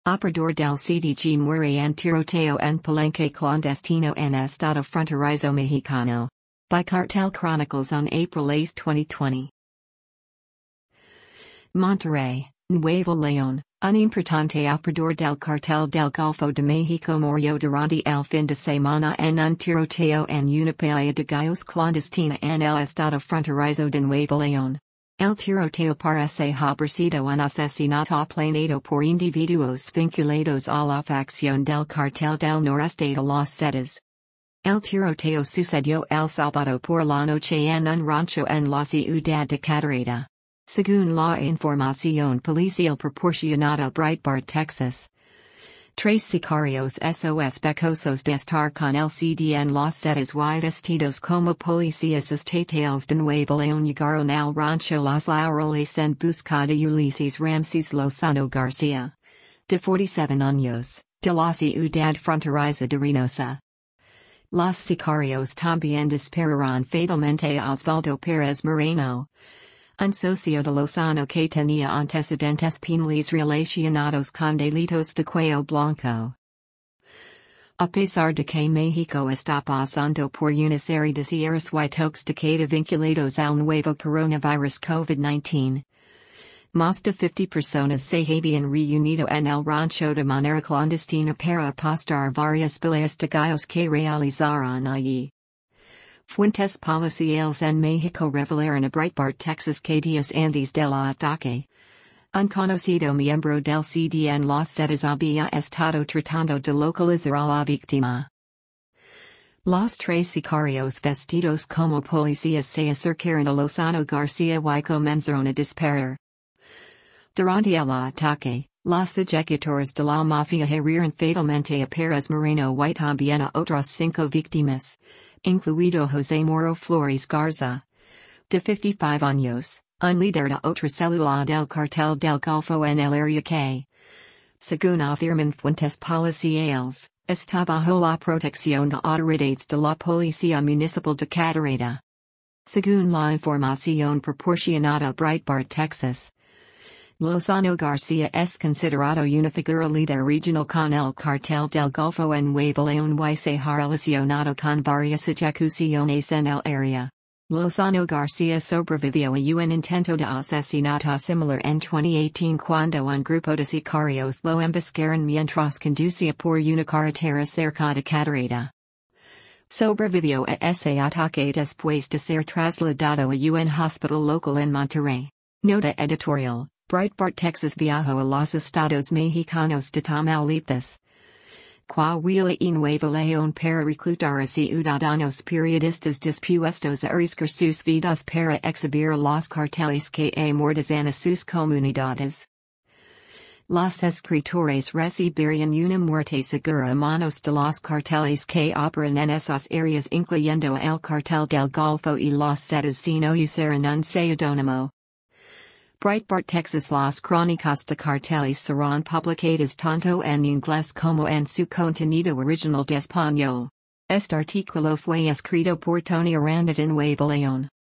Operador del CDG muere en tiroteo en Palenque clandestino en estado fronterizo mexicano. By Cartel Chronicles on April 8, 2020. Monterrey, Nuevo León, un importante operador del Cartel del Golfo de México murió durante el fin de semana en un tiroteo en una pelea de gallos clandestina en el estado fronterizo de Nuevo León. El tiroteo parece haber sido un asesinato planeado por individuos vinculados a la facción del Cartel del Noreste de los Zetas. El tiroteo sucedió el sábado por la noche en un rancho en la ciudad de Cadereyta. Según la información policial proporcionada a Breitbart, Texas. Tres sicarios sospechosos de estar con el CD en los Zetas y vestidos como policías estatales de Nuevo León llegaron al rancho Los Laureles en busca de Ulises Ramses Lozano García, de 47 años, de la ciudad fronteriza de Reynosa. Los sicarios también dispararon fatalmente a Osvaldo Pérez Moreno, un socio de Lozano que tenía antecedentes penales relacionados con delitos de cuello blanco. A pesar de que México está pasando por una serie de cierres y toques de queda vinculados al nuevo coronavirus COVID-19, más de 50 personas se habían reunido en el rancho de manera clandestina para apostar varias peleas de gallos que realizaron allí. Fuentes policiales en México revelaron a Breitbart, Texas que días antes del ataque, un conocido miembro del CD en los Zetas había estado tratando de localizar a la víctima. Los tres sicarios vestidos como policías se acercaron a Lozano García y comenzaron a disparar. Durante el ataque, los ejecutores de la mafia herieron fatalmente a Pérez Moreno y también a otras 5 víctimas, incluido José Moro Flores Garza, de 55 años, un líder de otra célula del Cartel del Golfo en el área que, según afirman fuentes policiales, está bajo la protección de autoridades de la Policía Municipal de Cadereyta. Según la información proporcionada a Breitbart, Texas, Lozano García es considerado una figura líder regional con el Cartel del Golfo en Nuevo León y se ha relacionado con varias ejecuciones en el área. Lozano García sobrevivió a un intento de asesinato similar en 2018 cuando un grupo de sicarios lo emboscaron mientras conducía por una carretera cerca de Cadereyta. Sobrevivió a ese ataque después de ser trasladado a un hospital local en Monterrey. Nota editorial. Breitbart, Texas viajó a los estados mexicanos de Tamaulipas, Coahuila y Nuevo León para reclutar a ciudadanos periodistas dispuestos a arriesgar sus vidas para exhibir a los carteles que amordazan a sus comunidades. Los escritores recibirían una muerte segura a manos de los carteles que operan en esas áreas, incluyendo el Cartel del Golfo y los Zetas, si no usaran un seudónimo. Breitbart, Texas. Las crónicas de carteles serán publicadas tanto en inglés como en su contenido original de español. Este artículo fue escrito por Tony Aranda de Nuevo León.